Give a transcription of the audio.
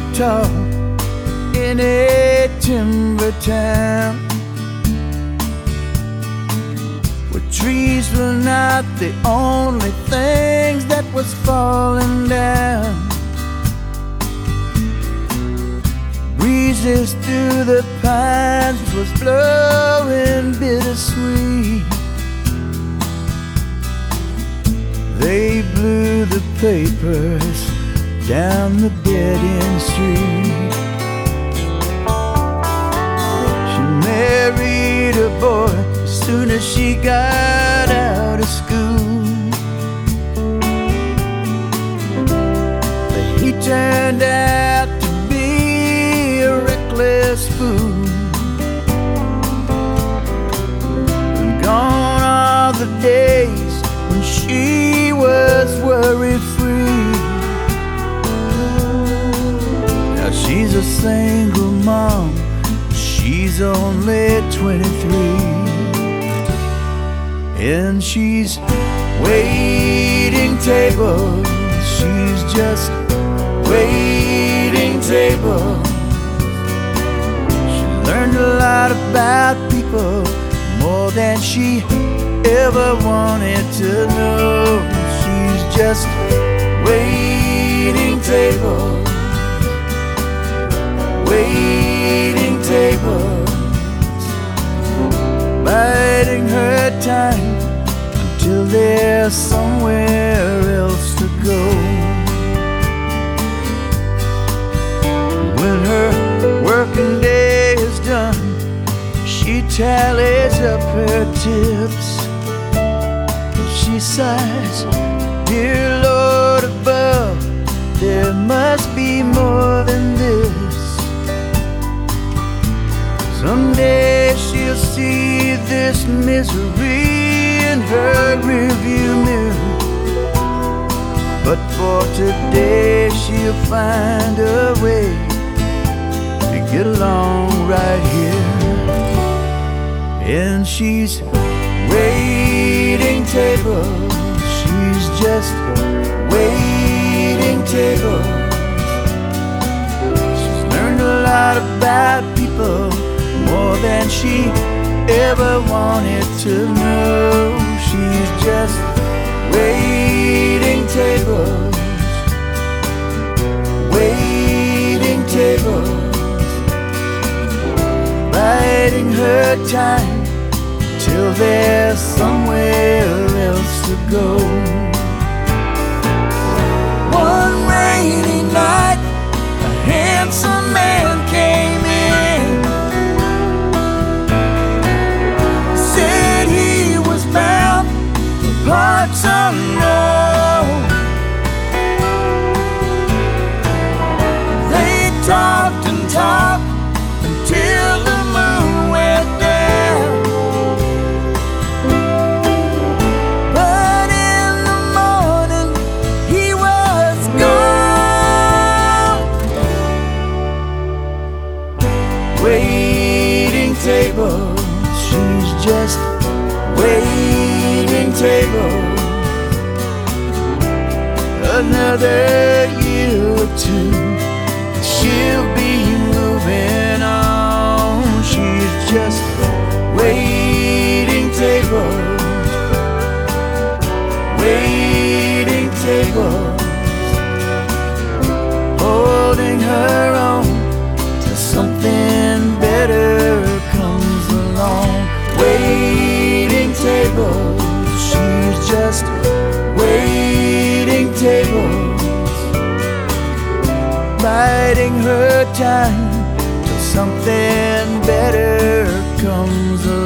tall in a timber town, where trees were not the only things that was falling down. Breezes through the pines was blowing bittersweet. They blew the papers down the dead-end street. She married a boy as soon as she got out of school, but he turned out to be a reckless fool. And gone are the days when she was worry-free. Now she's a single mom, she's only 23, and she's waiting tables. She's just waiting tables. She learned a lot about people, more than she ever wanted to know. She's just waiting tables, waiting tables, biding her time until there's somewhere else to go. When her working day is done, she tallies up her tips. She sighs, dear Lord above, there must be more than this. Someday she'll see this misery in her rearview mirror, but for today she'll find a way to get along right here. And she's waiting tables, she's just waiting tables. She's learned a lot about people, more than she ever wanted to know. She's just waiting tables, waiting tables, biding her time till there's somewhere else to go. One rainy night, a handsome man came in, said he was bound for parts unknown. They talked and talked until the moon went down. But in the morning he was gone. Waiting tables, she's just waiting tables. Another year or two, she'll be moving on. She's just waiting tables, waiting tables, holding her on till something better comes along. Waiting tables, she's just waiting tables, biding her time till something better comes along.